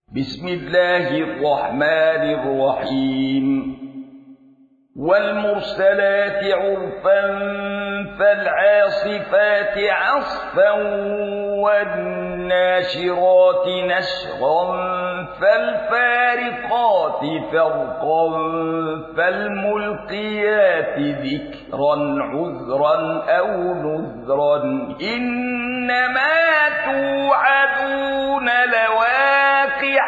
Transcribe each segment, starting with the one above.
بسم الله الرحمن الرحيم والمرسلات عرفا فالعاصفات عصفا والناشرات نشرا فالفارقات فرقا فالملقيات ذكرا عذرا أو نذرا إنما توعدون لواقع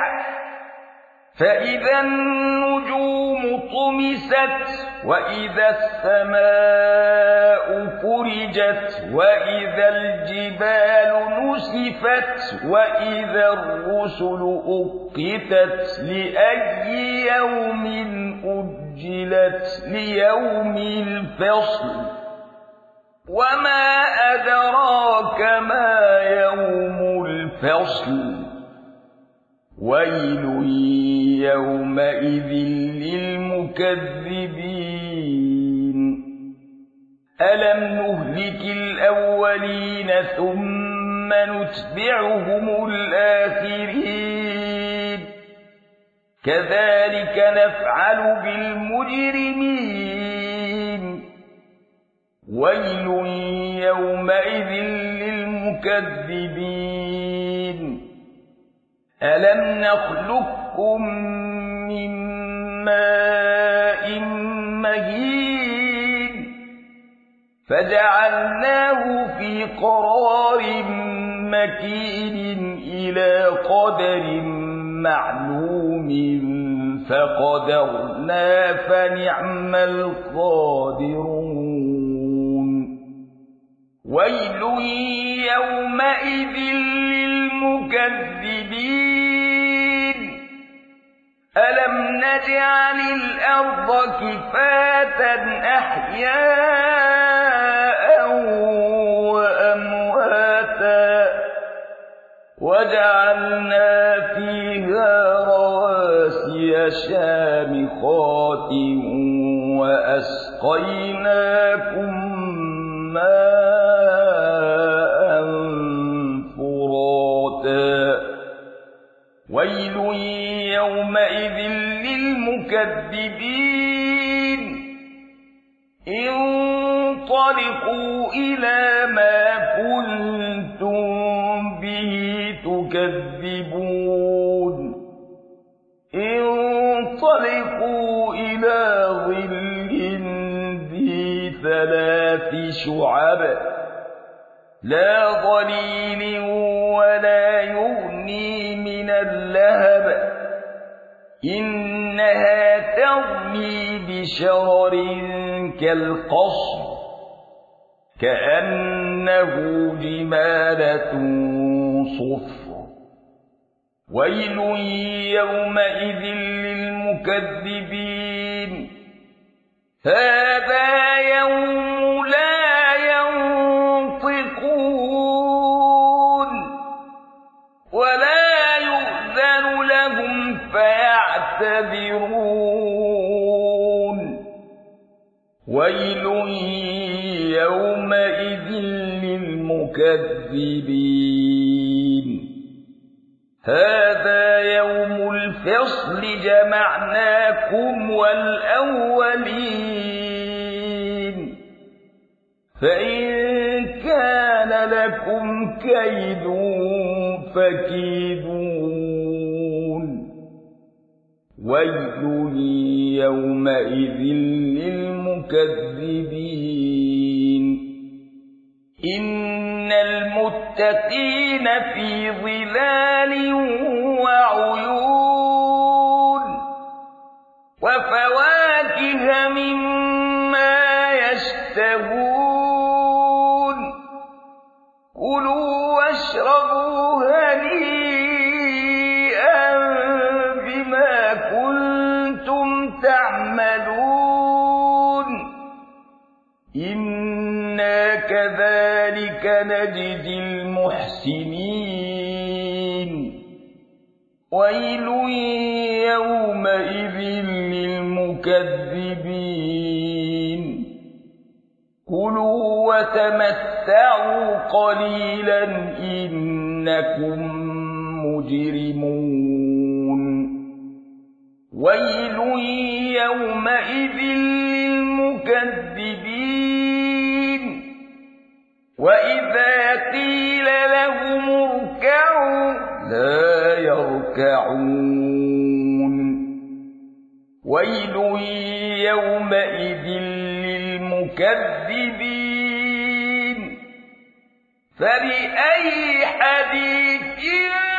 فإذا النجوم طمست وإذا السماء فرجت وإذا الجبال نسفت وإذا الرسل أقتت لأي يوم أجلت ليوم الفصل وما أدراك ما يوم الفصل ويل يومئذ للمكذبين ألم نهلك الأولين ثم نتبعهم الآخرين كذلك نفعل بالمجرمين ويل يومئذ للمكذبين ألم نخلقكم من ماء مهين فجعلناه في قرار مكين إلى قدر معلوم فقدرنا فنعم القادرون ويل يومئذ للمكذبين ألم نجعل الأرض كفاتا أحياء وأمواتا وجعلنا فيها رواسي شامخات وأسقيناكم ماء فراتا ويل يومئذ للمكذبين انطلقوا إلى ما كنتم به تكذبون انطلقوا إلى ظل ذي ثلاث شعب لا ظليل ولا يغني من اللهب إنها ترمي بشرر كالقصر كأنه جمالة صفر ويل يومئذ للمكذبين هذا يوم لا ينطقون ولا يؤذن لهم فيعتذرون ويل يومئذ للمكذبين هذا يوم الفصل جمعناكم والأولين فإن كان لكم كيد فكيدون ويل يومئذ للمكذبين إن المتقين في ظلال وعيون وفواكه مما يشتهون كلوا واشربوا هنيئا بما كنتم تعملون إنا كذلك نجزي المحسنين ويل يومئذ للمكذبين كلوا وتمتعوا قليلا إنكم مجرمون. ويل يومئذ للمكذبين وإذا قيل لهم اركعوا لا يركعون ويل يومئذ للمكذبين فبأي حديث